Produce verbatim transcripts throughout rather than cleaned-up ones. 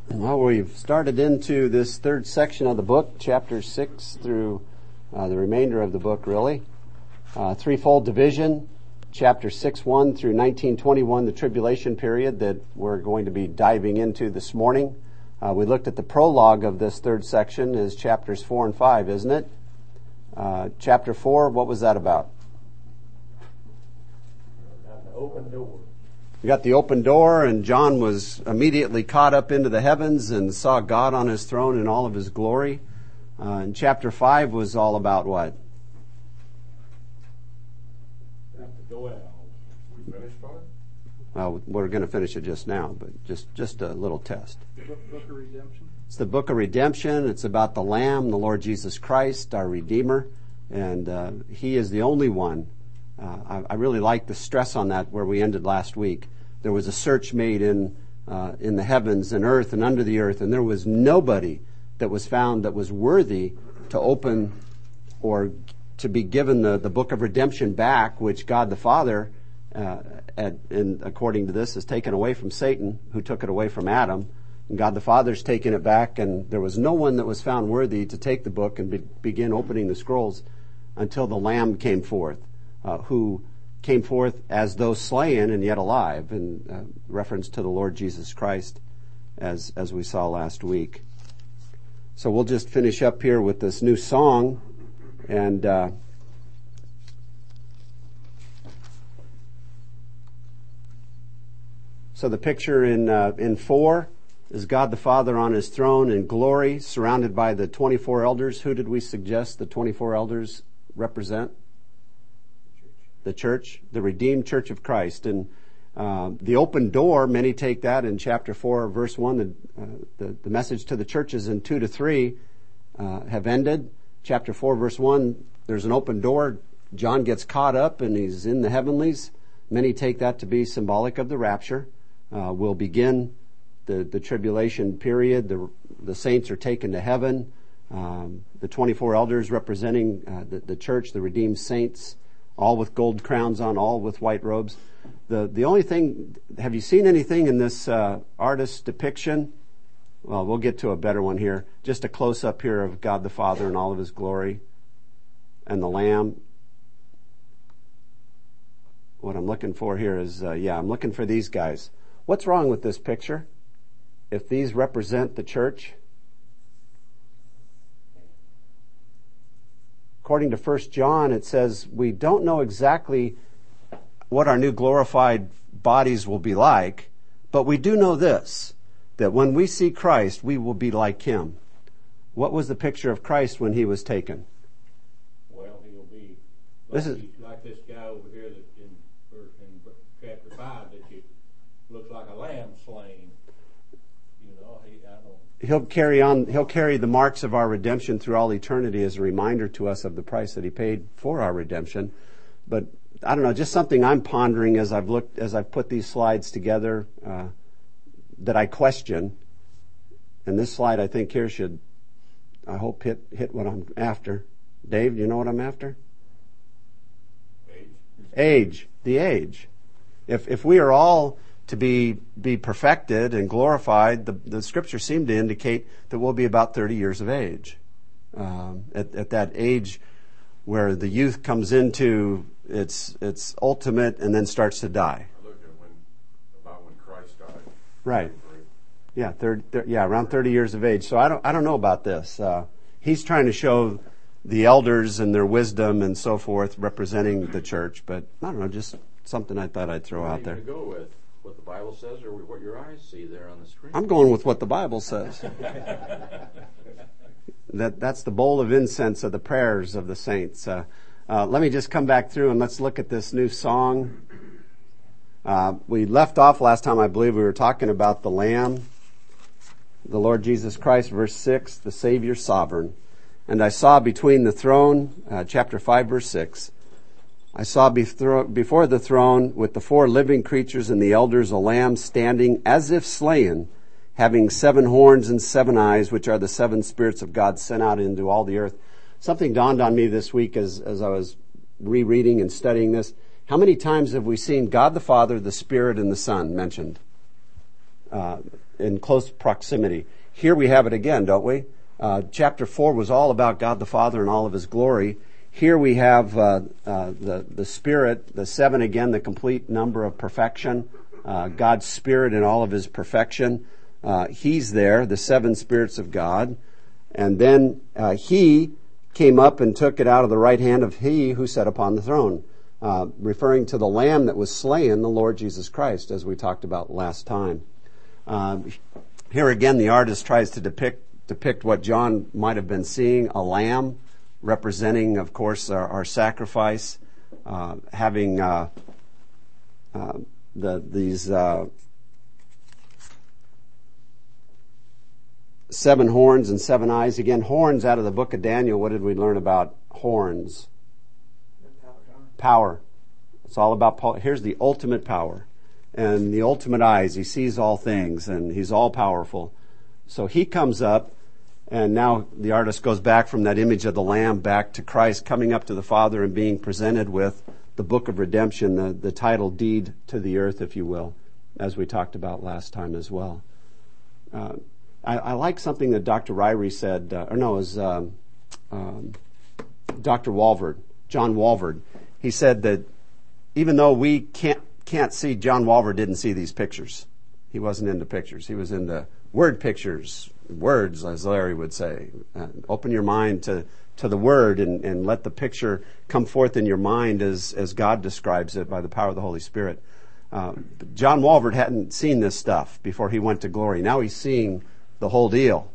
Well, we've started into this third section of the book, chapter six through uh, the remainder of the book, really. Uh, threefold division, chapter six one through nineteen twenty-one, the tribulation period that we're going to be diving into this morning. Uh, we looked at the prologue of this third section is chapters four and five, isn't it? Uh, chapter four, what was that about? The open door. We got the open door, and John was immediately caught up into the heavens and saw God on his throne in all of his glory. Uh, and chapter five was all about what? The dwells. We finished on it? Well, we're going to finish it just now, but just, just a little test. Book, book of Redemption. It's the book of redemption. It's about the Lamb, the Lord Jesus Christ, our Redeemer, and uh, He is the only one. Uh, I, I really like the stress on that where we ended last week. There was a search made in uh, in the heavens and earth and under the earth, and there was nobody that was found that was worthy to open or to be given the, the book of redemption back, which God the Father, uh, at, and according to this, has taken away from Satan, who took it away from Adam. And God the Father's taken it back, and there was no one that was found worthy to take the book and be, begin opening the scrolls until the Lamb came forth. Uh, who came forth as though slain and yet alive, in uh, reference to the Lord Jesus Christ, as as we saw last week. So we'll just finish up here with this new song, and uh, so the picture in uh, in four is God the Father on His throne in glory, surrounded by the twenty-four elders. Who did we suggest the twenty-four elders represent? The church, the redeemed church of Christ. And uh, the open door, many take that in chapter four, verse one, the, uh, the, the message to the churches in two to three uh, have ended. Chapter four, verse one, there's an open door. John gets caught up and he's in the heavenlies. Many take that to be symbolic of the rapture. Uh, we'll begin the, the tribulation period. The, the saints are taken to heaven. Um, the twenty-four elders representing uh, the, the church, the redeemed saints, all with gold crowns on, all with white robes. The the only thing, have you seen anything in this uh, artist's depiction? Well, we'll get to a better one here. Just a close-up here of God the Father in all of His glory and the Lamb. What I'm looking for here is, uh, yeah, I'm looking for these guys. What's wrong with this picture? If these represent the church? According to First John, it says we don't know exactly what our new glorified bodies will be like, but we do know this, that when we see Christ, we will be like Him. What was the picture of Christ when He was taken? Well, He'll be like, This is, like this guy over here that in, in chapter five that you, looks like a lamb slain. You know, he, I don't... He'll carry on, he'll carry the marks of our redemption through all eternity as a reminder to us of the price that He paid for our redemption. But I don't know, just something I'm pondering as I've looked, as I've put these slides together, uh, that I question. And this slide I think here should, I hope hit, hit what I'm after. Dave, do you know what I'm after? Age. Age. The age. If, if we are all to be be perfected and glorified, the, the scriptures seem to indicate that we'll be about thirty years of age. Um, at, at that age where the youth comes into its its ultimate and then starts to die. I looked at when about when Christ died. Right. Yeah, thirty, thirty, yeah, around thirty years of age. So I don't I don't know about this. Uh, he's trying to show the elders and their wisdom and so forth, representing the church. But I don't know, just something I thought I'd throw What are out you there. going to go with? What the Bible says or what your eyes see there on the screen? I'm going with what the Bible says. that that's the bowl of incense of the prayers of the saints. Uh, uh, let me just come back through and let's look at this new song. Uh, we left off last time, I believe we were talking about the Lamb, the Lord Jesus Christ, verse six, the Savior sovereign. And I saw between the throne, uh, chapter five, verse six, I saw before the throne with the four living creatures and the elders a lamb standing as if slain, having seven horns and seven eyes, which are the seven spirits of God sent out into all the earth. Something dawned on me this week as, as I was rereading and studying this. How many times have we seen God the Father, the Spirit, and the Son mentioned? Uh, in close proximity. Here we have it again, don't we? Uh, chapter four was all about God the Father and all of His glory. Here we have uh, uh, the, the Spirit, the seven again, the complete number of perfection. Uh, God's Spirit in all of His perfection. Uh, he's there, the seven spirits of God. And then uh, He came up and took it out of the right hand of He who sat upon the throne, uh, referring to the Lamb that was slain, the Lord Jesus Christ, as we talked about last time. Uh, here again, the artist tries to depict depict what John might have been seeing, a lamb representing, of course, our, our sacrifice, uh, having uh, uh, the these uh, seven horns and seven eyes. Again, horns out of the book of Daniel. What did we learn about horns? Power. It's all about power. Here's the ultimate power. And the ultimate eyes. He sees all things and He's all powerful. So He comes up, and now the artist goes back from that image of the Lamb back to Christ coming up to the Father and being presented with the book of redemption, the, the title deed to the earth, if you will, as we talked about last time as well. Uh, I, I like something that Doctor Ryrie said, uh, or no, it was um, um, Doctor Walvoord, John Walvoord. He said that even though we can't can't see, John Walvoord didn't see these pictures. He wasn't into pictures. He was into word pictures, words, as Larry would say. Uh, open your mind to, to the Word and, and let the picture come forth in your mind as, as God describes it by the power of the Holy Spirit. Uh, John Walvoord hadn't seen this stuff before he went to glory. Now he's seeing the whole deal.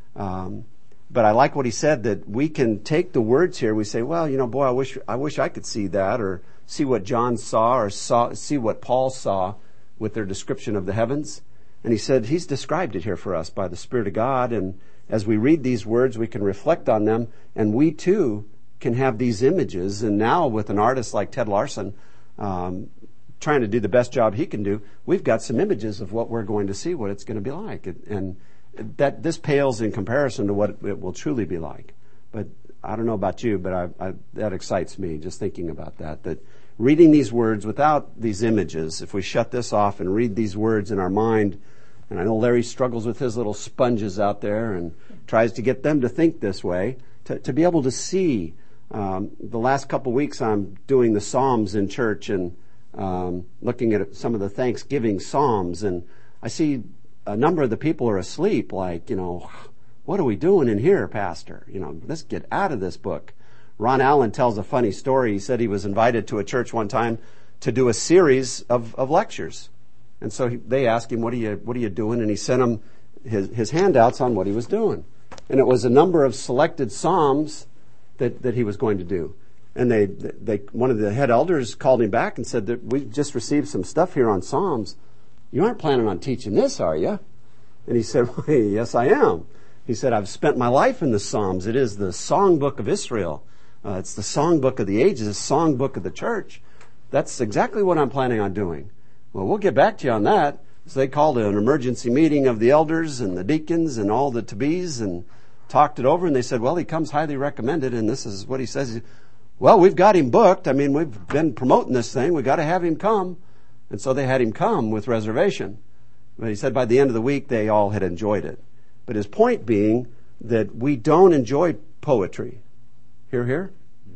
Um, but I like what he said, that we can take the words here. We say, well, you know, boy, I wish I wish I could see that, or see what John saw, or saw, see what Paul saw with their description of the heavens. And he said he's described it here for us by the Spirit of God. And as we read these words, we can reflect on them, and we too can have these images. And now with an artist like Ted Larson, um, trying to do the best job he can do, we've got some images of what we're going to see, what it's going to be like. And that this pales in comparison to what it will truly be like. But I don't know about you, but I, I, that excites me, just thinking about that, that reading these words without these images, if we shut this off and read these words in our mind, and I know Larry struggles with his little sponges out there and tries to get them to think this way, to, to be able to see. Um, the last couple of weeks I'm doing the Psalms in church and um, looking at some of the Thanksgiving Psalms, and I see a number of the people are asleep, like, you know, what are we doing in here, Pastor? You know, let's get out of this book. Ron Allen tells a funny story. He said he was invited to a church one time to do a series of, of lectures. And so he, they asked him, what are you, what are you doing? And he sent him his, his handouts on what he was doing. And it was a number of selected Psalms that, that he was going to do. And they, they, one of the head elders called him back and said that we just received some stuff here on Psalms. You aren't planning on teaching this, are you? And he said, well, yes, I am. He said, I've spent my life in the Psalms. It is the songbook of Israel. Uh, it's the songbook of the ages, the songbook of the church. That's exactly what I'm planning on doing. Well, we'll get back to you on that. So they called an emergency meeting of the elders and the deacons and all the to-bes and talked it over. And they said, well, he comes highly recommended. And this is what he says. Well, we've got him booked. I mean, we've been promoting this thing. We've got to have him come. And so they had him come with reservation. But he said by the end of the week, they all had enjoyed it. But his point being that we don't enjoy poetry. Hear, hear?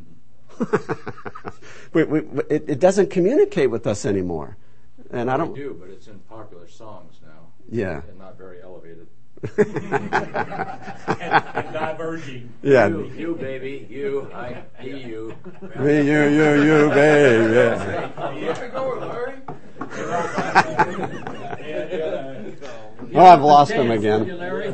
we, we, it, it doesn't communicate with us anymore. And I don't We do, but it's in popular songs now. Yeah. And not very elevated. and, and diverging. Yeah. You, you, baby, you, I, he, you. Me, you, you, you, baby. Yeah. Go, Larry. Oh, I've lost him again.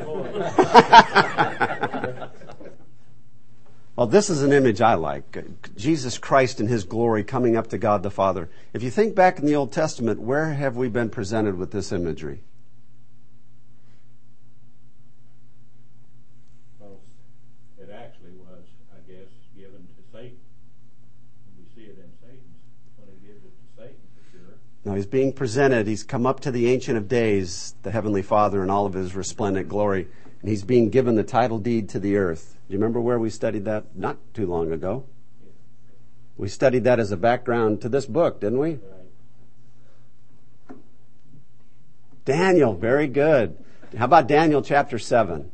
Well, this is an image I like. Jesus Christ in His glory coming up to God the Father. If you think back in the Old Testament, where have we been presented with this imagery? Well, it actually was, I guess, given to Satan. We see it in Satan's, when He gives it to Satan, for sure. Now He's being presented. He's come up to the Ancient of Days, the Heavenly Father, in all of His resplendent glory. And He's being given the title deed to the earth. Do you remember where we studied that? Not too long ago. We studied that as a background to this book, didn't we? Right. Daniel, very good. How about Daniel chapter seven?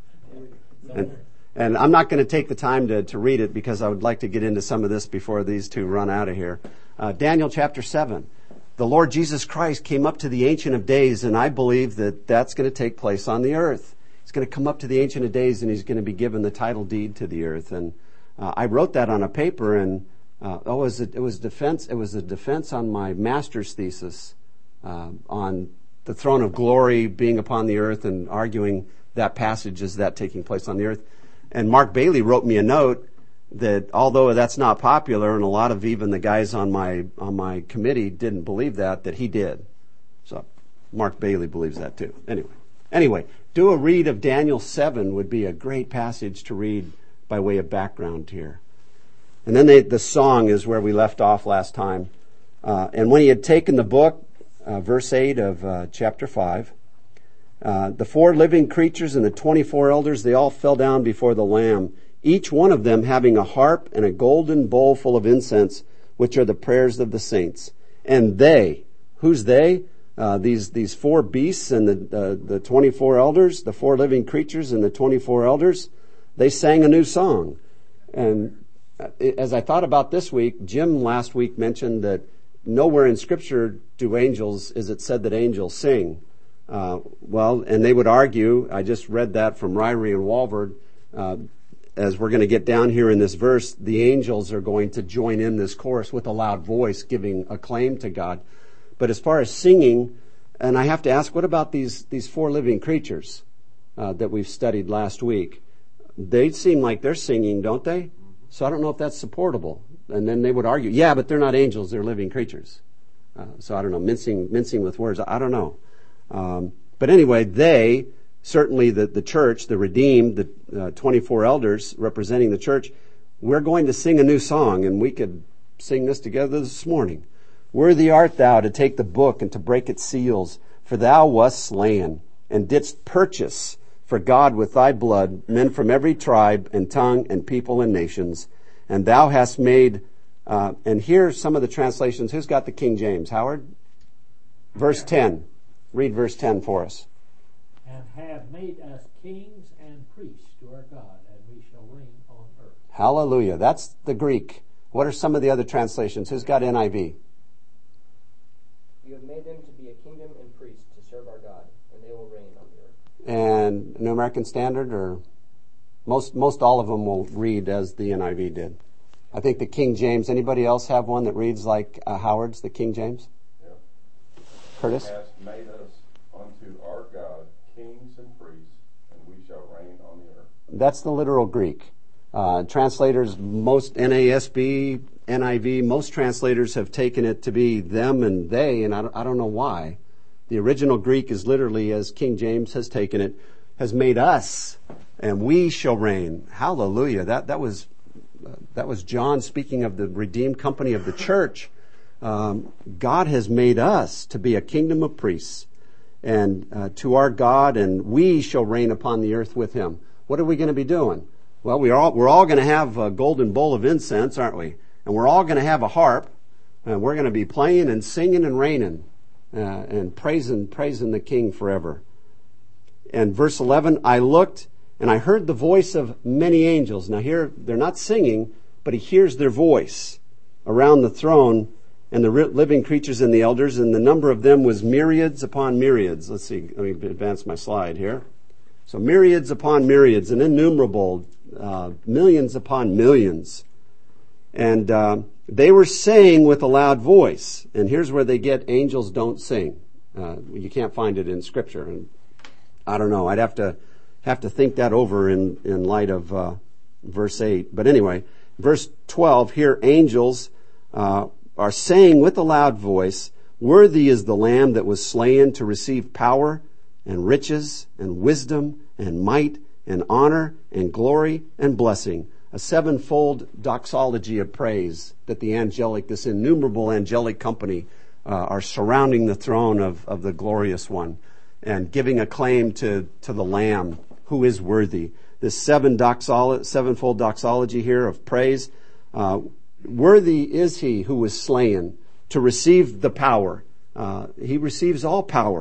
And, and I'm not going to take the time to, to read it because I would like to get into some of this before these two run out of here. Uh, Daniel chapter seven. The Lord Jesus Christ came up to the Ancient of Days, and I believe that that's going to take place on the earth. He's going to come up to the Ancient of Days, and he's going to be given the title deed to the earth. And uh, I wrote that on a paper, and uh, oh, it was a, it was defense. It was a defense on my master's thesis uh, on the throne of glory being upon the earth, and arguing that passage is that taking place on the earth. And Mark Bailey wrote me a note that although that's not popular, and a lot of even the guys on my on my committee didn't believe that, that he did. So Mark Bailey believes that too. Anyway, anyway, do a read of Daniel seven would be a great passage to read by way of background here. And then they, the song is where we left off last time. Uh, and when he had taken the book, uh, verse eight of uh, chapter five, uh, the four living creatures and the twenty-four elders, they all fell down before the Lamb, each one of them having a harp and a golden bowl full of incense, which are the prayers of the saints. And they, who's they? Uh, these these four beasts and the, uh, the twenty-four elders, the four living creatures and the twenty-four elders, they sang a new song. And as I thought about this week, Jim last week mentioned that nowhere in Scripture do angels, is it said that angels sing. Uh, well, and they would argue, I just read that from Ryrie and Walford, uh, as we're going to get down here in this verse, the angels are going to join in this chorus with a loud voice giving acclaim to God. But as far as singing, and I have to ask, what about these, these four living creatures uh, that we've studied last week? They seem like they're singing, don't they? So I don't know if that's supportable. And then they would argue, yeah, but they're not angels, they're living creatures. Uh, so I don't know, mincing, mincing with words, I don't know. Um, but anyway, they... Certainly the, the church, the redeemed, the uh, twenty-four elders representing the church, we're going to sing a new song, and we could sing this together this morning. Worthy art thou to take the book and to break its seals, for thou wast slain, and didst purchase for God with thy blood men from every tribe and tongue and people and nations. And thou hast made, uh, and here's some of the translations. Who's got the King James? Howard? Verse ten. Read verse ten for us. And have made us kings and priests to our God, and we shall reign on earth. Hallelujah. That's the Greek. What are some of the other translations? Who's got N I V? You have made them to be a kingdom and priests to serve our God, and they will reign on the earth. And New American Standard, or most most all of them will read as the N I V did. I think the King James. Anybody else have one that reads like uh, Howard's, the King James? Yeah. Curtis? He has made us unto our God kings and priests, and we shall reign on the earth. That's the literal Greek. Uh, translators, most N A S B, N I V, most translators have taken it to be them and they, and I don't, I don't know why. The original Greek is literally, as King James has taken it, has made us, and we shall reign. Hallelujah. That that was uh, that was John speaking of the redeemed company of the church. Um, God has made us to be a kingdom of priests, and uh, to our God, and we shall reign upon the earth with him. What are we going to be doing? Well, we are all, we're all going to have a golden bowl of incense, aren't we? And we're all going to have a harp, and we're going to be playing and singing and reigning uh, and praising, praising the King forever. And verse eleven, I looked and I heard the voice of many angels. Now here, they're not singing, but he hears their voice around the throne and the living creatures and the elders, and the number of them was myriads upon myriads. Let's see, let me advance my slide here. So myriads upon myriads, and innumerable, uh, millions upon millions. And uh, they were saying with a loud voice, and here's where they get angels don't sing. Uh, you can't find it in Scripture. And I don't know, I'd have to have to think that over in, in light of uh, verse eight. But anyway, verse twelve, here angels uh, are saying with a loud voice, worthy is the Lamb that was slain to receive power and riches and wisdom and might and honor and glory and blessing. A sevenfold doxology of praise that the angelic, this innumerable angelic company uh, are surrounding the throne of, of the glorious one and giving acclaim to, to the Lamb who is worthy. This seven doxolo- sevenfold doxology here of praise. Uh, worthy is he who was slain to receive the power. Uh, he receives all power.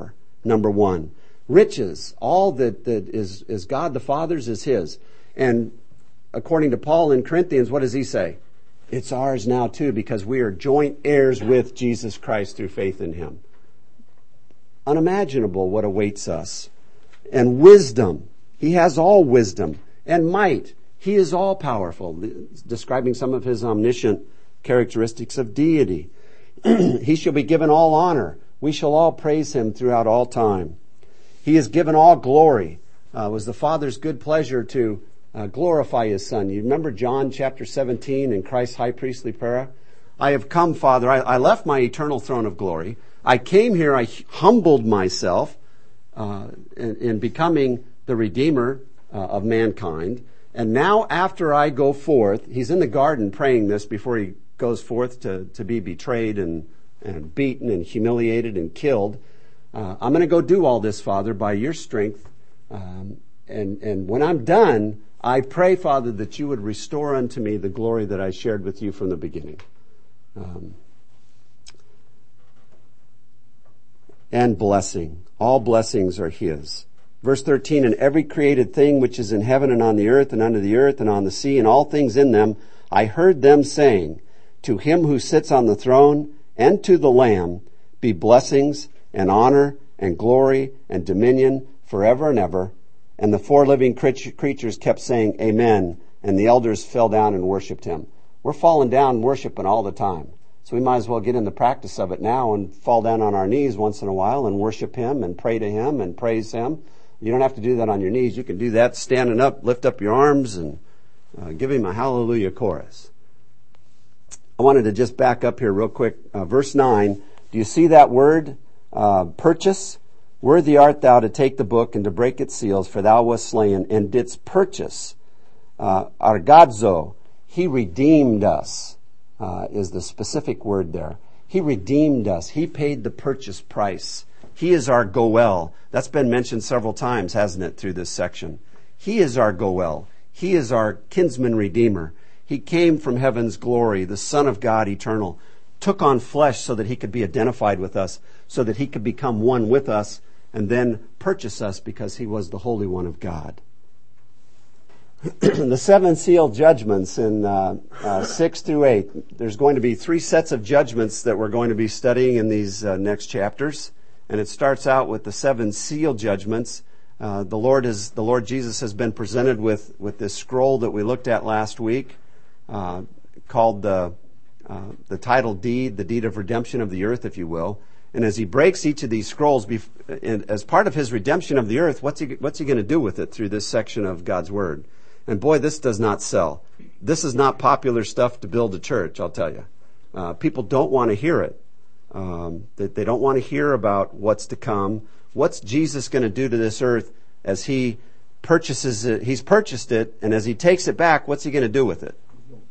number one. Riches, all that, that is, is God the Father's is his. And according to Paul in Corinthians, what does he say? It's ours now too, because we are joint heirs with Jesus Christ through faith in him. Unimaginable what awaits us. And wisdom. He has all wisdom. And might. He is all powerful, describing some of his omniscient characteristics of deity. He shall be given all honor. We shall all praise him throughout all time. He is given all glory. Uh, it was the Father's good pleasure to uh, glorify his Son. You remember John chapter seventeen in Christ's high priestly prayer? I have come, Father. I, I left my eternal throne of glory. I came here. I humbled myself uh, in, in becoming the Redeemer uh, of mankind. And now after I go forth, he's in the garden praying this before he goes forth to, to be betrayed and, and beaten and humiliated and killed. Uh, I'm going to go do all this, Father, by your strength. Um, and, and when I'm done, I pray, Father, that you would restore unto me the glory that I shared with you from the beginning. Um, and blessing. All blessings are his. Verse thirteen, and every created thing which is in heaven and on the earth and under the earth and on the sea and all things in them, I heard them saying, to him who sits on the throne and to the Lamb be blessings and honor and glory and dominion forever and ever. And the four living creatures kept saying, Amen. And the elders fell down and worshipped him. We're falling down worshiping all the time. So we might as well get in the practice of it now and fall down on our knees once in a while and worship him and pray to him and praise him. You don't have to do that on your knees. You can do that standing up, lift up your arms, and uh, give him a hallelujah chorus. I wanted to just back up here real quick. Uh, verse nine, do you see that word, uh, purchase? Worthy art thou to take the book and to break its seals, for thou wast slain and didst purchase. Uh, argadzo, he redeemed us, uh, is the specific word there. He redeemed us. He paid the purchase price. He is our Goel. That's been mentioned several times, hasn't it, through this section. He is our Goel. He is our kinsman redeemer. He came from heaven's glory, the Son of God eternal, took on flesh so that he could be identified with us, so that he could become one with us, and then purchase us because he was the Holy One of God. The seven seal judgments in uh, uh, six through eight. There's going to be three sets of judgments that we're going to be studying in these uh, next chapters. And it starts out with the seven seal judgments. Uh, the Lord is the Lord Jesus has been presented with, with this scroll that we looked at last week, uh, called the uh, the title deed, the deed of redemption of the earth, if you will. And as he breaks each of these scrolls, bef- and as part of his redemption of the earth, what's he what's he going to do with it through this section of God's Word? And boy, this does not sell. This is not popular stuff to build a church, I'll tell you. Uh, people don't want to hear it. Um, that they don't want to hear about what's to come. What's Jesus going to do to this earth as he purchases it? He's purchased it, and as he takes it back, what's he going to do with it?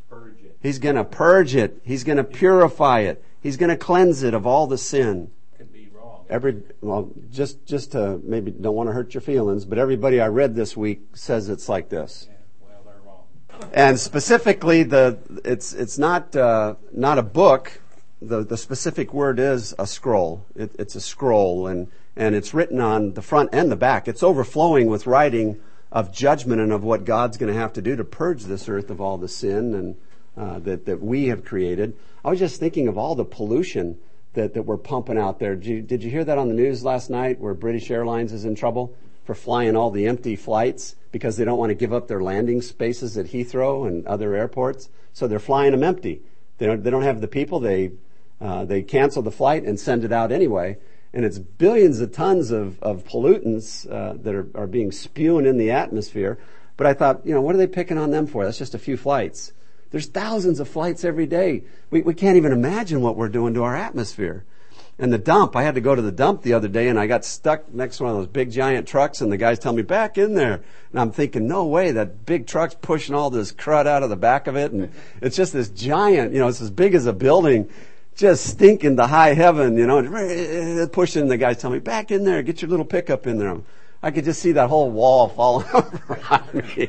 He's going to purge it. He's going to purify it. He's going to cleanse it of all the sin. Could be wrong. Every well, just just to maybe don't want to hurt your feelings, but everybody I read this week says it's like this. Yeah, well, they're wrong. And specifically, the it's it's not uh, not a book. The, the specific word is a scroll. It, it's a scroll, and, and it's written on the front and the back. It's overflowing with writing of judgment and of what God's going to have to do to purge this earth of all the sin and uh, that, that we have created. I was just thinking of all the pollution that, that we're pumping out there. Did you, did you hear that on the news last night, where British Airlines is in trouble for flying all the empty flights because they don't want to give up their landing spaces at Heathrow and other airports? So they're flying them empty. They don't, they don't have the people. They Uh, they cancel the flight and send it out anyway. And it's billions of tons of, of pollutants uh, that are, are being spewing in the atmosphere. But I thought, you know, what are they picking on them for? That's just a few flights. There's thousands of flights every day. We, we can't even imagine what we're doing to our atmosphere. And the dump, I had to go to the dump the other day, and I got stuck next to one of those big giant trucks, and the guys tell me, back in there. And I'm thinking, no way, that big truck's pushing all this crud out of the back of it. And it's just this giant, you know, it's as big as a building, just stinking to high heaven, you know, pushing. The guys tell me, back in there, get your little pickup in there. I could just see that whole wall falling around me.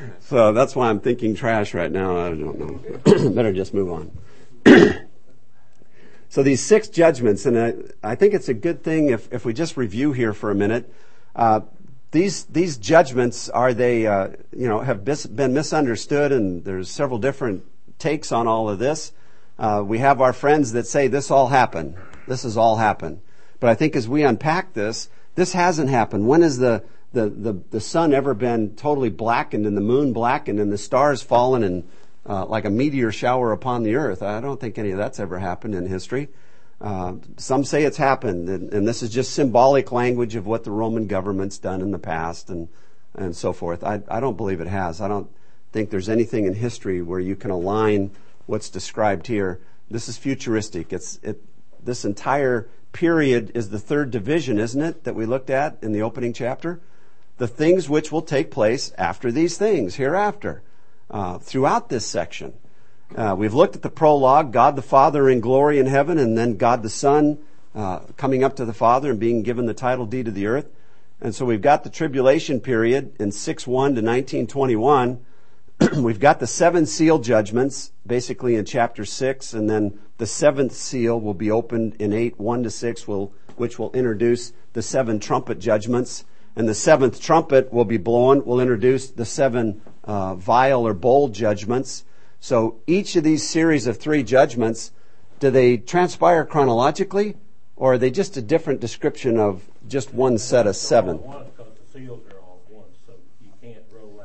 So that's why I'm thinking trash right now. I don't know. Better just move on. So these six judgments, and I, I think it's a good thing if, if we just review here for a minute. Uh, these these judgments, are they, uh, you know, have bis- been misunderstood, and there's several different takes on all of this. Uh, we have our friends that say this all happened. This has all happened. But I think as we unpack this, this hasn't happened. When has the, the, the, the sun ever been totally blackened and the moon blackened and the stars fallen and uh, like a meteor shower upon the earth? I don't think any of that's ever happened in history. Uh, some say it's happened, and, and this is just symbolic language of what the Roman government's done in the past and, and so forth. I, I don't believe it has. I don't think there's anything in history where you can align what's described here. This is futuristic. It's it. This entire period is the third division, isn't it, that we looked at in the opening chapter? The things which will take place after these things, hereafter, uh, throughout this section. Uh, we've looked at the prologue, God the Father in glory in heaven, and then God the Son uh, coming up to the Father and being given the title deed of the earth. And so we've got the tribulation period in six one to nineteen twenty-one. We've got the seven seal judgments, basically in chapter six, and then the seventh seal will be opened in eight one to six, will, which will introduce the seven trumpet judgments. And the seventh trumpet will be blown, will introduce the seven uh, vial or bowl judgments. So each of these series of three judgments, do they transpire chronologically, or are they just a different description of just one set of seven? All at once, because the seals are all at once, so you can't roll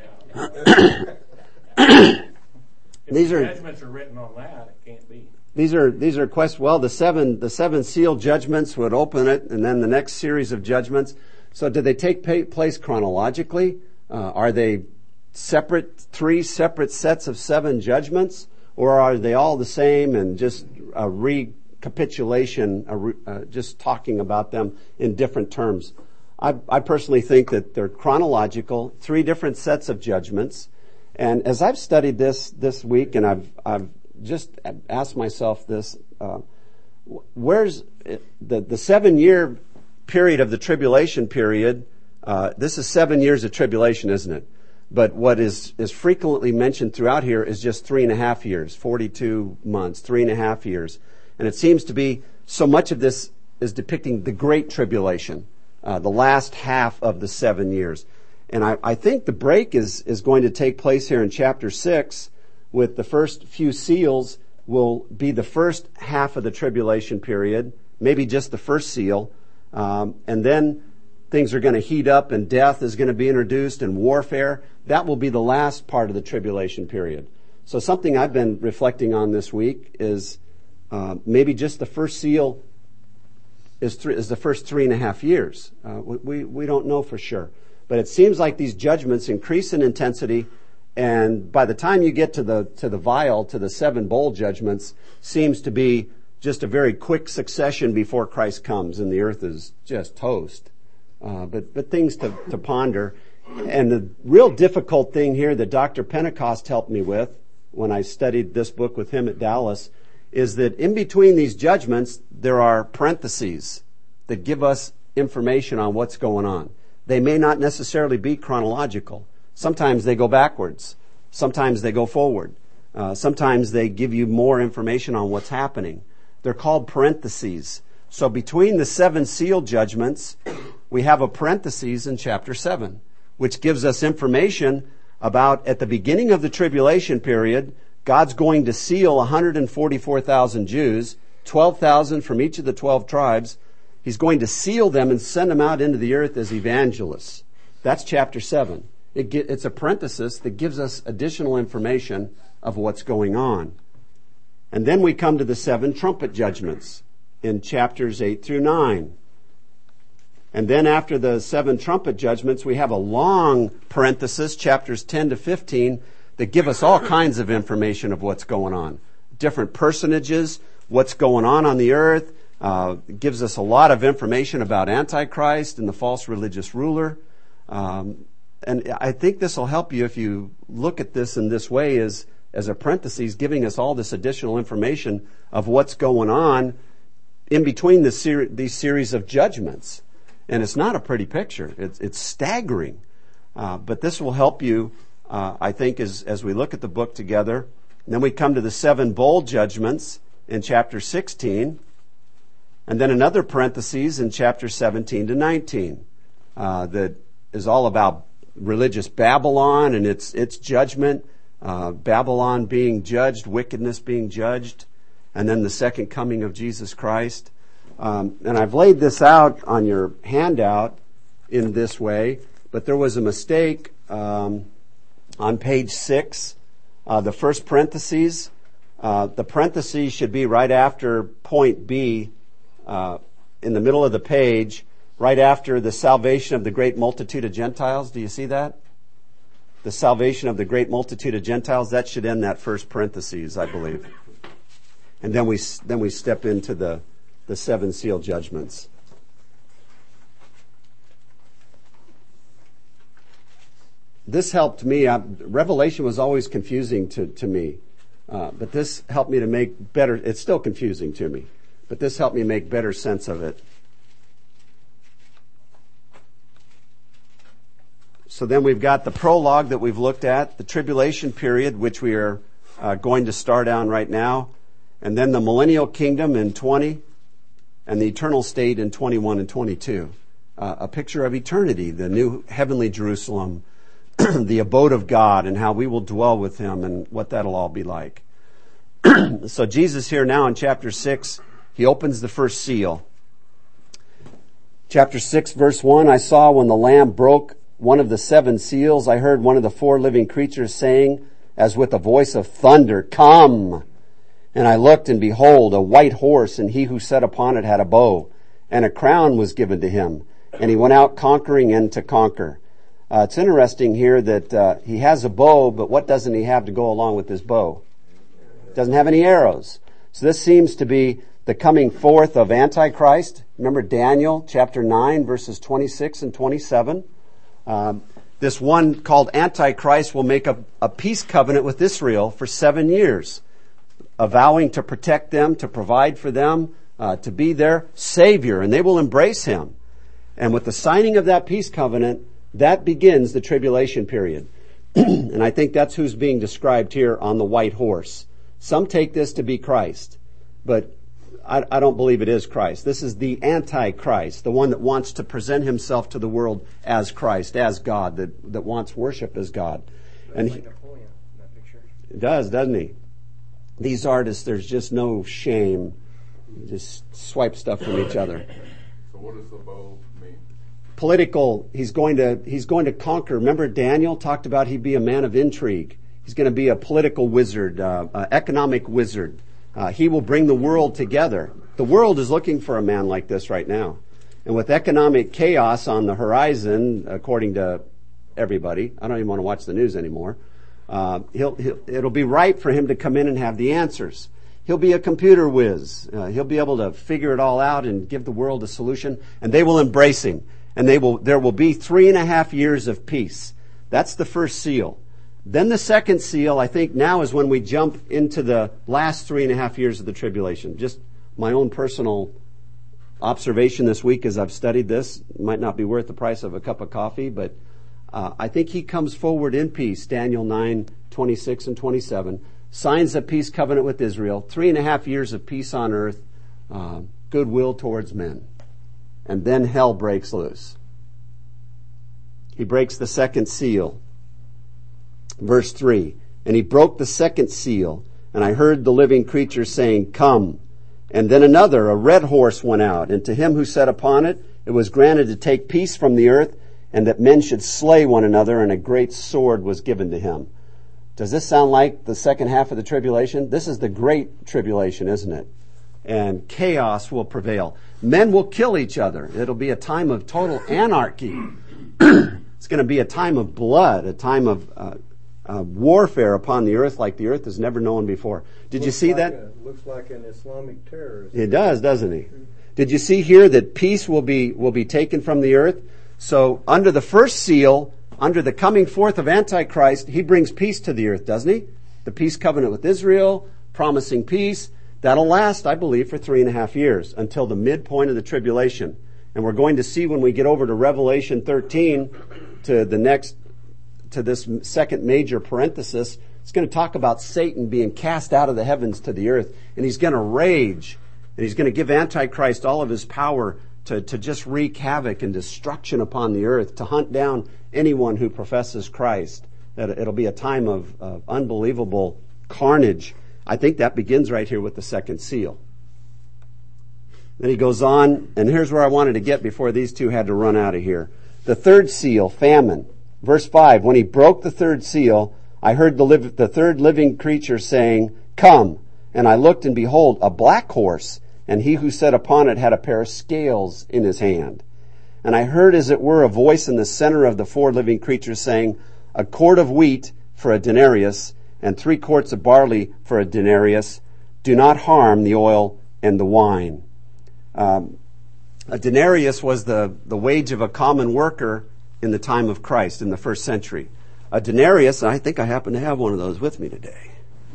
that thing out. If These the are judgments are written on that, it can't be. these are these are quest. Well, the seven the seven seal judgments would open it, and then the next series of judgments. So, do they take pa- place chronologically? Uh, are they separate, three separate sets of seven judgments, or are they all the same and just a recapitulation, a re, uh, just talking about them in different terms? I, I personally think that they're chronological, three different sets of judgments. And as I've studied this this week, and I've I've just asked myself this, uh, where's the the seven year period of the tribulation period? Uh, this is seven years of tribulation, isn't it? But what is, is frequently mentioned throughout here is just three and a half years, forty-two months, three and a half years. And it seems to be so much of this is depicting the Great Tribulation, uh, the last half of the seven years. And I, I think the break is, is going to take place here in chapter six, with the first few seals will be the first half of the tribulation period, maybe just the first seal. Um, and then things are going to heat up and death is going to be introduced and warfare. That will be the last part of the tribulation period. So something I've been reflecting on this week is uh, maybe just the first seal is, th- is the first three and a half years. Uh, we, we don't know for sure. But it seems like these judgments increase in intensity, and by the time you get to the to the vial, to the seven bowl judgments, seems to be just a very quick succession before Christ comes and the earth is just toast. Uh, but, but things to, to ponder. And the real difficult thing here that Doctor Pentecost helped me with when I studied this book with him at Dallas is that in between these judgments, there are parentheses that give us information on what's going on. They may not necessarily be chronological. Sometimes they go backwards. Sometimes they go forward. Uh, sometimes they give you more information on what's happening. They're called parentheses. So between the seven seal judgments, we have a parentheses in chapter seven, which gives us information about, at the beginning of the tribulation period, God's going to seal one hundred forty-four thousand Jews, twelve thousand from each of the twelve tribes. He's going to seal them and send them out into the earth as evangelists. That's chapter seven. It, it's a parenthesis that gives us additional information of what's going on. And then we come to the seven trumpet judgments in chapters eight through nine. And then after the seven trumpet judgments, we have a long parenthesis, chapters ten to fifteen, that give us all kinds of information of what's going on. Different personages, what's going on on the earth. Uh, gives us a lot of information about Antichrist and the false religious ruler. Um, and I think this will help you if you look at this in this way as, as a parenthesis, giving us all this additional information of what's going on in between the ser- these series of judgments. And it's not a pretty picture. It's, it's staggering. Uh, but this will help you, uh, I think, as, as we look at the book together. And then we come to the seven bowl judgments in chapter sixteen, and then another parentheses in chapter seventeen to nineteen uh, that is all about religious Babylon and its its judgment, uh, Babylon being judged, wickedness being judged, and then the second coming of Jesus Christ. Um, and I've laid this out on your handout in this way, but there was a mistake um, on page six, uh, the first parentheses. Uh, the parentheses should be right after point B, uh, in the middle of the page, right after the salvation of the great multitude of Gentiles. Do you see that? The salvation of the great multitude of Gentiles, that should end that first parentheses, I believe. And then we then we step into the, the seven seal judgments. This helped me. I, Revelation was always confusing to, to me. Uh, but this helped me to make better, it's still confusing to me, but this helped me make better sense of it. So then we've got the prologue that we've looked at, the tribulation period, which we are uh, going to start on right now, and then the millennial kingdom in twenty, and the eternal state in twenty-one and twenty-two. Uh, a picture of eternity, the new heavenly Jerusalem, the abode of God, and how we will dwell with Him and what that'll all be like. So Jesus here now in chapter six, He opens the first seal. Chapter six, verse one, I saw when the Lamb broke one of the seven seals, I heard one of the four living creatures saying, as with a voice of thunder, "Come!" And I looked, and behold, a white horse, and he who sat upon it had a bow, and a crown was given to him, and he went out conquering and to conquer. Uh, it's interesting here that uh, he has a bow, but what doesn't he have to go along with his bow? Doesn't have any arrows. So this seems to be the coming forth of Antichrist. Remember Daniel chapter nine, verses twenty-six and twenty-seven. Um, this one called Antichrist will make a, a peace covenant with Israel for seven years, avowing to protect them, to provide for them, uh, to be their Savior, and they will embrace Him. And with the signing of that peace covenant, that begins the tribulation period. And I think that's who's being described here on the white horse. Some take this to be Christ, but I, I don't believe it is Christ. This is the Antichrist, the one that wants to present himself to the world as Christ, as God, that, that wants worship as God. And he, Napoleon in that picture. It does, doesn't he? These artists, there's just no shame. Just swipe stuff from each other. So what does the bow mean? Political, he's going to, he's going to conquer. Remember Daniel talked about he'd be a man of intrigue. He's going to be a political wizard, uh, uh, economic wizard. Uh, he will bring the world together. The world is looking for a man like this right now. And with economic chaos on the horizon, according to everybody, I don't even want to watch the news anymore, uh, he'll, he'll, it'll be right for him to come in and have the answers. He'll be a computer whiz. Uh, he'll be able to figure it all out and give the world a solution, and they will embrace him. And they will, there will be three and a half years of peace. That's the first seal. Then the second seal, I think now is when we jump into the last three and a half years of the tribulation. Just my own personal observation this week as I've studied this. It might not be worth the price of a cup of coffee, but uh, I think he comes forward in peace, Daniel nine, twenty-six and twenty-seven, signs a peace covenant with Israel, three and a half years of peace on earth, uh, goodwill towards men. And then hell breaks loose. He breaks the second seal. Verse three, and he broke the second seal, and I heard the living creature saying, "Come." And then another, a red horse went out, and to him who sat upon it, it was granted to take peace from the earth, and that men should slay one another, and a great sword was given to him. Does this sound like the second half of the tribulation? This is the great tribulation, isn't it? And chaos will prevail. Men will kill each other. It'll be a time of total anarchy. It's going to be a time of blood, a time of uh, uh, warfare upon the earth like the earth has never known before. Did looks you see like that? A, looks like an Islamic terrorist. It does, doesn't he? Did you see here that peace will be will be taken from the earth? So under the first seal, under the coming forth of Antichrist, he brings peace to the earth, doesn't he? The peace covenant with Israel, promising peace. That'll last, I believe, for three and a half years until the midpoint of the tribulation. And we're going to see when we get over to Revelation thirteen, to the next, to this second major parenthesis, It's going to talk about Satan being cast out of the heavens to the earth, and he's going to rage, and he's going to give Antichrist all of his power to, to just wreak havoc and destruction upon the earth, to hunt down anyone who professes Christ. That it'll be a time of, of unbelievable carnage. I think that begins right here with the second seal. Then he goes on, and here's where I wanted to get before these two had to run out of here. The third seal, famine. Verse five, when he broke the third seal, I heard the, liv- the third living creature saying, "Come." And I looked, and behold, a black horse, and he who sat upon it had a pair of scales in his hand. And I heard, as it were, a voice in the center of the four living creatures saying, "A quart of wheat for a denarius, and three quarts of barley for a denarius. Do not harm the oil and the wine." Um, a denarius was the, the wage of a common worker in the time of Christ, in the first century. A denarius, and I think I happen to have one of those with me today.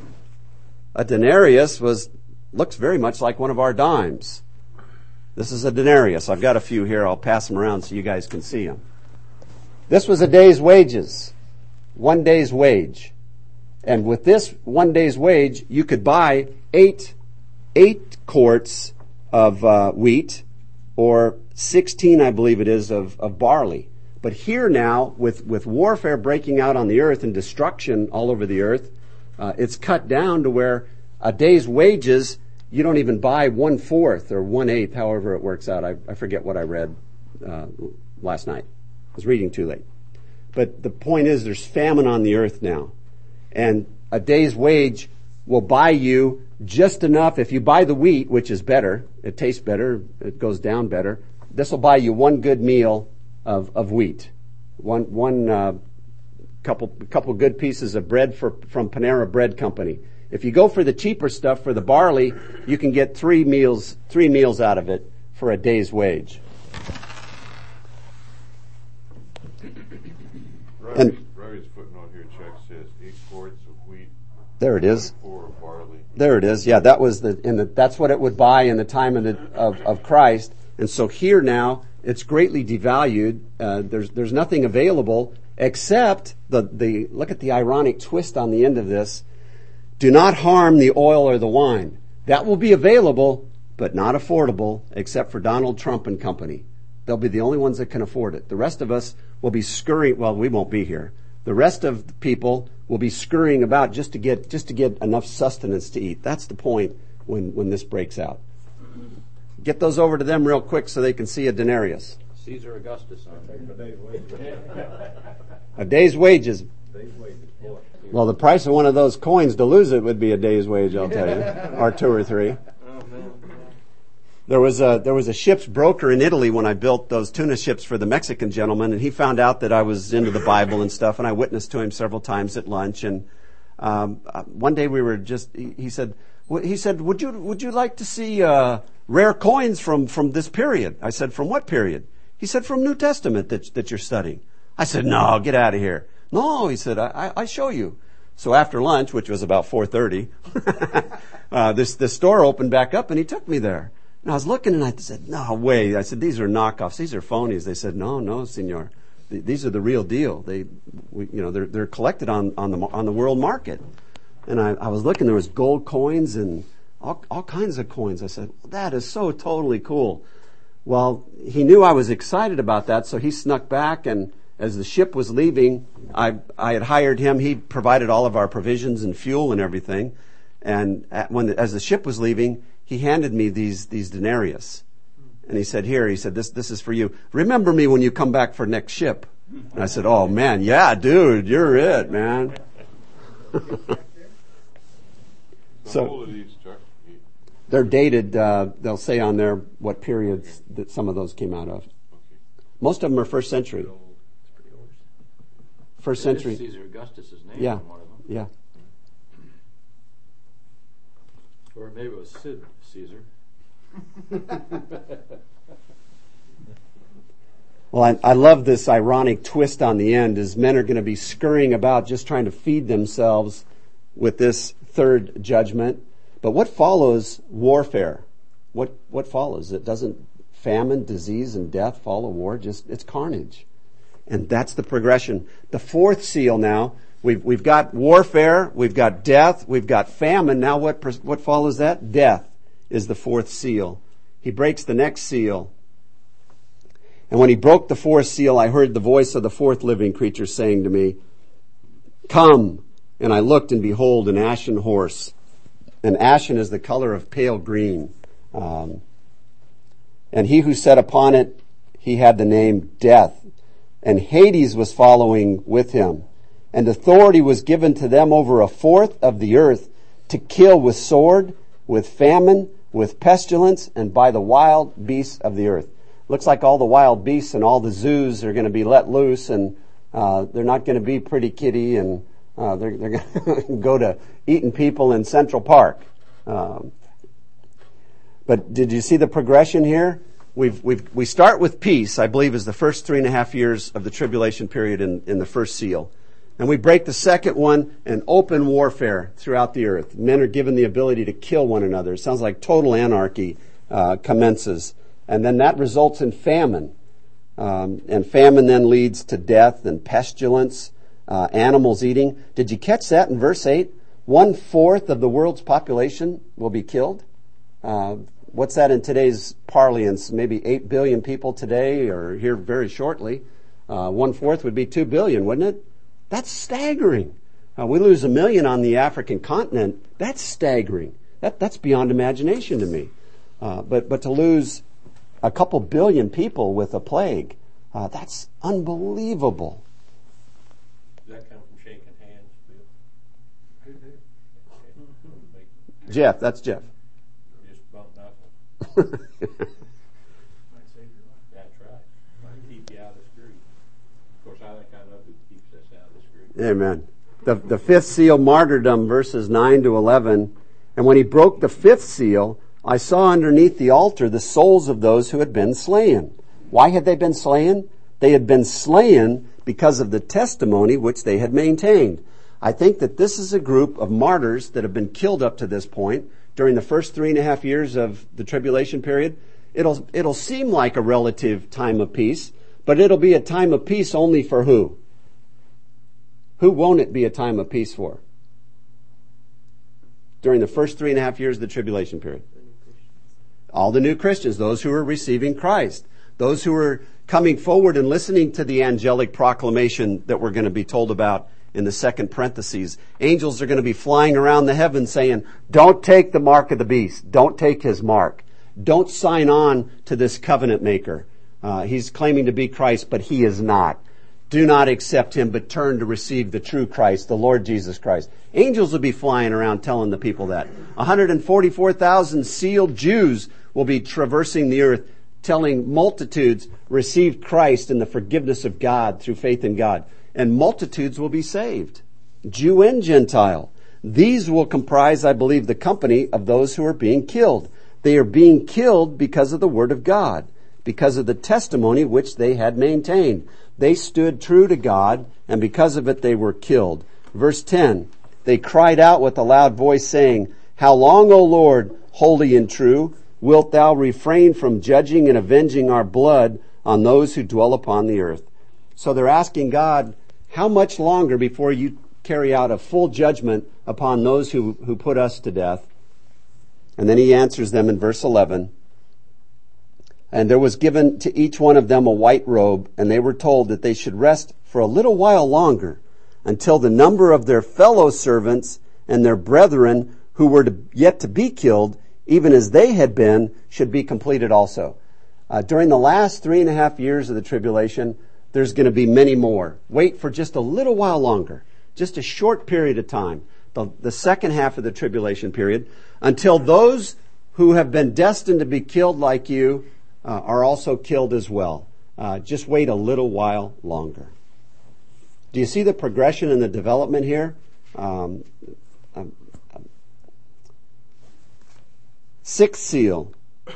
A denarius was looks very much like one of our dimes. This is a denarius. I've got a few here. I'll pass them around so you guys can see them. This was a day's wages, one day's wage. And with this one day's wage, you could buy eight, eight quarts of uh, wheat, or sixteen, I believe it is, of, of barley. But here now, with, with warfare breaking out on the earth and destruction all over the earth, uh, it's cut down to where a day's wages, you don't even buy one-fourth or one-eighth, however it works out. I, I forget what I read uh, last night. I was reading too late. But the point is, there's famine on the earth now. And a day's wage will buy you just enough. If you buy the wheat, which is better, it tastes better, it goes down better, this will buy you one good meal of, of wheat. One, one, uh, couple, couple good pieces of bread for, from Panera Bread Company. If you go for the cheaper stuff, for the barley, you can get three meals, three meals out of it for a day's wage. Ravi's, Ravi's footnote here, check says eight quarts of wheat. There it is. Four of barley. There it is. Yeah, that was the, in the, that's what it would buy in the time of the, of, of Christ. And so here now, it's greatly devalued. Uh, there's, there's nothing available except the, the, look at the ironic twist on the end of this. Do not harm the oil or the wine. That will be available, but not affordable, except for Donald Trump and company. They'll be the only ones that can afford it. The rest of us will be scurrying, well, we won't be here. The rest of the people will be scurrying about just to get just to get enough sustenance to eat. That's the point when, when this breaks out. Get those over to them real quick so they can see a denarius. Caesar Augustus on there. A day's wages. Well, the price of one of those coins to lose it would be a day's wage, I'll tell you, or two or three. There was a there was a ship's broker in Italy when I built those tuna ships for the Mexican gentleman, and he found out that I was into the Bible and stuff, and I witnessed to him several times at lunch. And um, one day we were just he, he said he said would you would you like to see uh, rare coins from from this period? I said, from what period? He said, from New Testament that that you're studying. I said, no, get out of here. No, he said, I, I, I show you. So after lunch, which was about four thirty, uh, this this store opened back up, and he took me there. And I was looking, and I said, no way. I said, these are knockoffs. These are phonies. They said, no, no, senor. These are the real deal. They, we, you know, they're they're collected on, on the on the world market. And I, I was looking. There was gold coins and all all kinds of coins. I said, that is so totally cool. Well, he knew I was excited about that, so he snuck back, and as the ship was leaving, I I had hired him. He provided all of our provisions and fuel and everything. And at, when as the ship was leaving, he handed me these these denarius, and he said, "Here," he said, "this this is for you. Remember me when you come back for next ship." And I said, "Oh man, yeah, dude, you're it, man." So, how old are these, Chuck? They're dated. Uh, they'll say on there what periods that some of those came out of. Okay. Most of them are first century. First century. It is Caesar Augustus' name Yeah. on one of them. Yeah. Or maybe it was Sid Caesar. Well, I, I love this ironic twist on the end, as men are going to be scurrying about just trying to feed themselves with this third judgment. But what follows warfare? What what follows? It doesn't famine, disease, and death follow war. Just it's carnage. And that's the progression. The fourth seal now, We've, we've got warfare, we've got death, we've got famine. Now what, what follows that? Death is the fourth seal. He breaks the next seal. And when he broke the fourth seal, I heard the voice of the fourth living creature saying to me, "Come." And I looked, and behold, an ashen horse. And ashen is the color of pale green. Um, and he who sat upon it, he had the name Death. And Hades was following with him. And authority was given to them over a fourth of the earth to kill with sword, with famine, with pestilence, and by the wild beasts of the earth. Looks like all the wild beasts and all the zoos are going to be let loose, and uh, they're not going to be pretty kitty, and uh, they're, they're going to go to eating people in Central Park. Um, but did you see the progression here? We've, we've, we start with peace, I believe, is the first three and a half years of the tribulation period in, in the first seal. And we break the second one, and open warfare throughout the earth. Men are given the ability to kill one another. It sounds like total anarchy uh, commences. And then that results in famine. Um, and famine then leads to death and pestilence, uh, animals eating. Did you catch that in verse eight? One fourth of the world's population will be killed. Uh, what's that in today's parlance? Maybe eight billion people today, or here very shortly. Uh, one fourth would be two billion, wouldn't it? That's staggering. Uh, we lose a million on the African continent. That's staggering. That, that's beyond imagination to me. Uh, but, but to lose a couple billion people with a plague, uh, that's unbelievable. Does that come from shaking hands, Bill? Jeff, that's Jeff. Just bump knuckles. That's right. Might keep you out of the street. Of course, I think I know who keeps us out of the street. Amen. The, the fifth seal, martyrdom, verses nine to eleven. And when he broke the fifth seal, I saw underneath the altar the souls of those who had been slain. Why had they been slain? They had been slain because of the testimony which they had maintained. I think that this is a group of martyrs that have been killed up to this point during the first three and a half years of the tribulation period. It'll, it'll seem like a relative time of peace, but it'll be a time of peace only for who? Who won't it be a time of peace for? During the first three and a half years of the tribulation period. All the new Christians, those who are receiving Christ, those who are coming forward and listening to the angelic proclamation that we're going to be told about in the second parentheses. Angels are going to be flying around the heavens saying, don't take the mark of the beast. Don't take his mark. Don't sign on to this covenant maker. Uh, he's claiming to be Christ, but he is not. Do not accept him, but turn to receive the true Christ, the Lord Jesus Christ. Angels will be flying around telling the people that. one hundred forty-four thousand sealed Jews will be traversing the earth, telling multitudes, receive Christ and the forgiveness of God through faith in God. And multitudes will be saved, Jew and Gentile. These will comprise, I believe, the company of those who are being killed. They are being killed because of the word of God, because of the testimony which they had maintained. They stood true to God, and because of it they were killed. Verse ten, they cried out with a loud voice, saying, how long, O Lord, holy and true, wilt thou refrain from judging and avenging our blood on those who dwell upon the earth? So they're asking God, how much longer before you carry out a full judgment upon those who, who put us to death? And then he answers them in verse eleven. And there was given to each one of them a white robe, and they were told that they should rest for a little while longer, until the number of their fellow servants and their brethren who were to, yet to be killed, even as they had been, should be completed also. Uh, during the last three and a half years of the tribulation, there's going to be many more. Wait for just a little while longer, just a short period of time, the, the second half of the tribulation period, until those who have been destined to be killed like you uh, are also killed as well. Uh, just wait a little while longer. Do you see the progression and the development here? Um, um, um, sixth seal.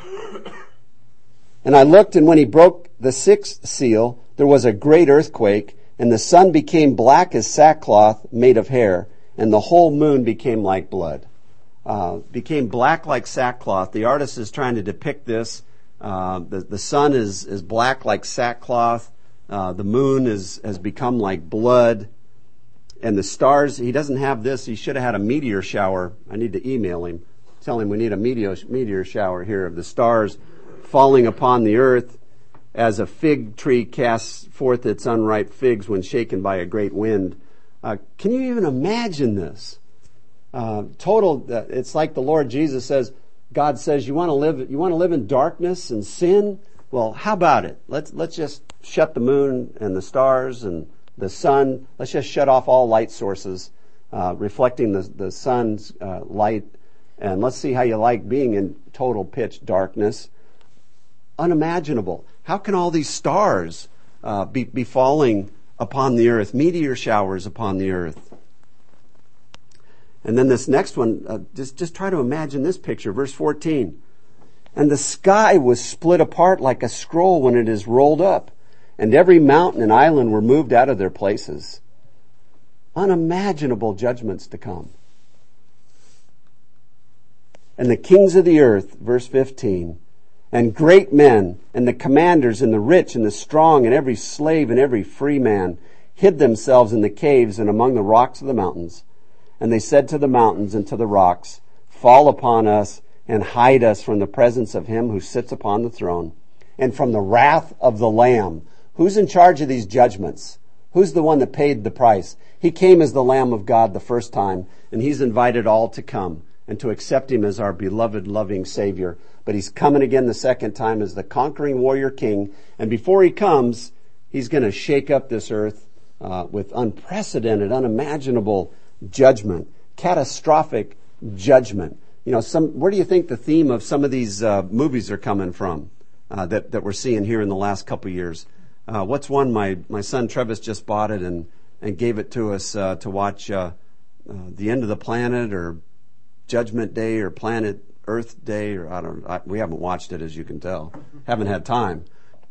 And I looked, and when he broke the sixth seal, there was a great earthquake, and the sun became black as sackcloth made of hair, and the whole moon became like blood. Uh, became black like sackcloth. The artist is trying to depict this. Uh, the, the sun is, is black like sackcloth. Uh, the moon is, has become like blood. and the stars. He doesn't have this. He should have had a meteor shower. I need to email him, tell him we need a meteor, meteor shower here of the stars falling upon the earth as a fig tree casts forth its unripe figs when shaken by a great wind. Uh, can you even imagine this? Uh, total, uh, it's like the Lord Jesus says, God says, you want to live, you want to live in darkness and sin? Well, how about it? Let's, let's just shut the moon and the stars and the sun. Let's just shut off all light sources, uh, reflecting the, the sun's, uh, light. And let's see how you like being in total pitch darkness. Unimaginable. How can all these stars, uh, be, be falling upon the earth, meteor showers upon the earth? And then this next one, uh, just, just try to imagine this picture, verse fourteen. And the sky was split apart like a scroll when it is rolled up, and every mountain and island were moved out of their places. Unimaginable judgments to come. And the kings of the earth, verse fifteen, and great men, and the commanders, and the rich, and the strong, and every slave, and every free man, hid themselves in the caves and among the rocks of the mountains. And they said to the mountains and to the rocks, fall upon us, and hide us from the presence of him who sits upon the throne, and from the wrath of the Lamb. Who's in charge of these judgments? Who's the one that paid the price? He came as the Lamb of God the first time, and he's invited all to come and to accept him as our beloved, loving Savior. But he's coming again the second time as the conquering warrior king. And before he comes, he's going to shake up this earth uh, with unprecedented, unimaginable judgment, catastrophic judgment. You know, some, where do you think the theme of some of these uh, movies are coming from uh, that, that we're seeing here in the last couple of years? Uh, what's one? My, my son Travis just bought it and, and gave it to us uh, to watch uh, uh, The End of the Planet or Judgment Day or Planet Earth Day, or I don't I, we haven't watched it, as you can tell. Haven't had time.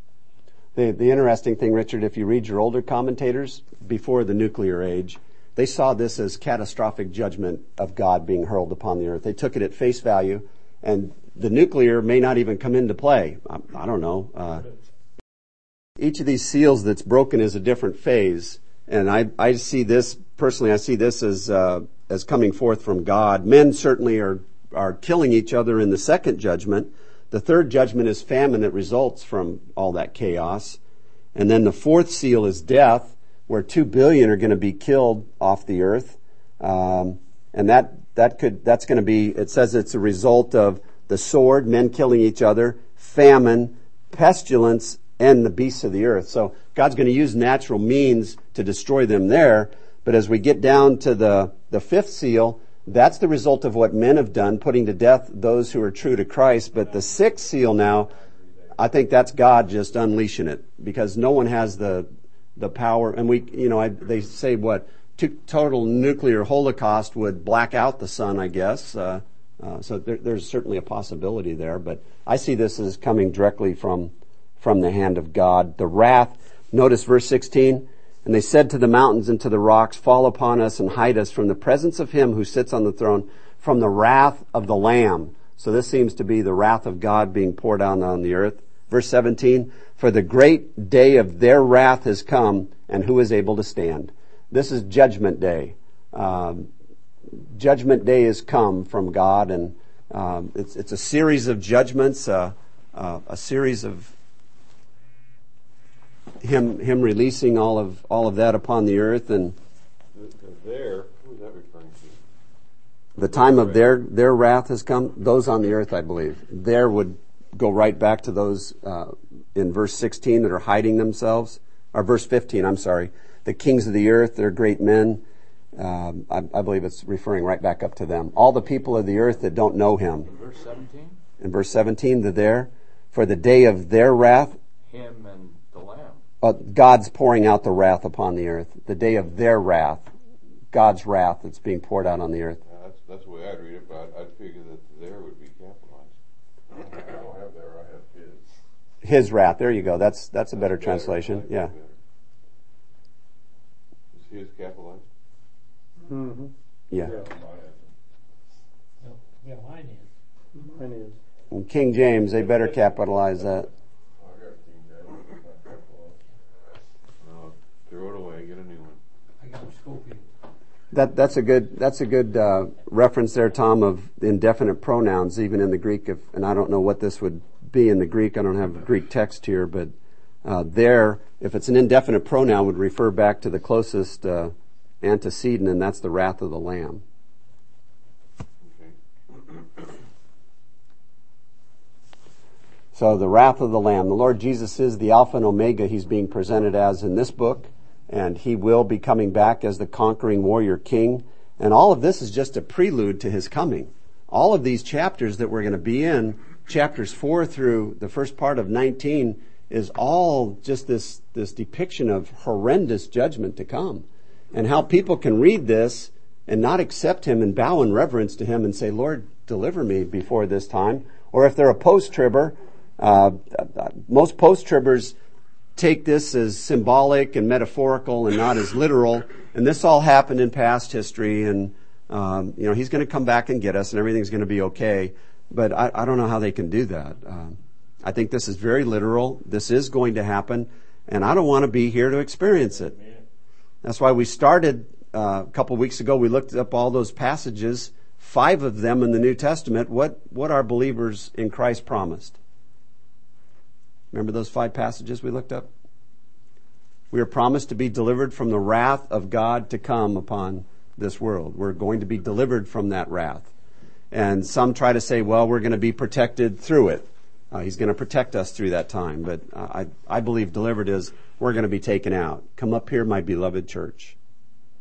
The, the interesting thing, Richard, if you read your older commentators before the nuclear age, they saw this as catastrophic judgment of God being hurled upon the earth. They took it at face value, and the nuclear may not even come into play. I, I don't know. Uh, each of these seals that's broken is a different phase, and I, I see this, personally, I see this as uh, as coming forth from God. Men certainly are, are killing each other in the second judgment. The third judgment is famine that results from all that chaos. And then the fourth seal is death, where two billion are going to be killed off the earth. Um, and that, that could, that's going to be, it says it's a result of the sword, men killing each other, famine, pestilence, and the beasts of the earth. So God's going to use natural means to destroy them there. But as we get down to the, the fifth seal, that's the result of what men have done, putting to death those who are true to Christ. But the sixth seal now, I think that's God just unleashing it, because no one has the, the power. And we, you know, I, they say what, t- total nuclear holocaust would black out the sun, I guess. Uh, uh, so there, there's certainly a possibility there. But I see this as coming directly from, from the hand of God. The wrath, notice verse sixteen, and they said to the mountains and to the rocks, fall upon us and hide us from the presence of him who sits on the throne, from the wrath of the Lamb. So this seems to be the wrath of God being poured out on the earth. Verse seventeen, for the great day of their wrath has come, and who is able to stand? This is judgment day. Um, judgment day has come from God, and um, it's, it's a series of judgments, uh, uh, a series of him him releasing all of all of that upon the earth. And The, the there, who is that referring to? the time of their their wrath has come. Those on the earth, I believe, there would go right back to those uh, in verse sixteen that are hiding themselves, or verse fifteen. I'm sorry, the kings of the earth, they're great men. Um, I, I believe it's referring right back up to them. All the people of the earth that don't know him. In verse seventeen? In verse seventeen, the there, for the day of their wrath. Him and the Lamb. Uh, God's pouring out the wrath upon the earth. The day of their wrath. God's wrath that's being poured out on the earth. Yeah, that's, that's the way I'd read it, but I'd, I'd figure that there would be capitalized. I don't have there, I have his. His wrath. There you go. That's that's a better translation. Yeah. Is his capitalized? Mm-hmm. Yeah. No, yeah, mine is. Mine is. And King James, they better capitalize that. I got King James, it's not capitalized. No, throw it away, get a new one. I got a Scofield. That, that's a good, that's a good, uh, reference there, Tom, of indefinite pronouns, even in the Greek. If, and I don't know what this would be in the Greek. I don't have a Greek text here, but, uh, there, if it's an indefinite pronoun, would refer back to the closest, uh, antecedent, and that's the wrath of the Lamb. So the wrath of the Lamb. The Lord Jesus is the Alpha and Omega he's being presented as in this book, and he will be coming back as the conquering warrior king. And all of this is just a prelude to his coming. All of these chapters that we're going to be in, chapters four through the first part of nineteen, is all just this, this depiction of horrendous judgment to come. And how people can read this and not accept him and bow in reverence to him and say, Lord, deliver me before this time. Or if they're a post-tribber, uh, most post-tribbers take this as symbolic and metaphorical and not as literal. And this all happened in past history, and um, you know, he's going to come back and get us, and everything's going to be okay. But I, I don't know how they can do that. Um, I think this is very literal. This is going to happen, and I don't want to be here to experience it. That's why we started uh, a couple of weeks ago. We looked up all those passages, five of them in the New Testament. What what are believers in Christ promised? Remember those five passages we looked up? We are promised to be delivered from the wrath of God to come upon this world. We're going to be delivered from that wrath. And some try to say, well, we're going to be protected through it. Uh, he's going to protect us through that time. But uh, I, I believe delivered is we're going to be taken out. Come up here, my beloved church.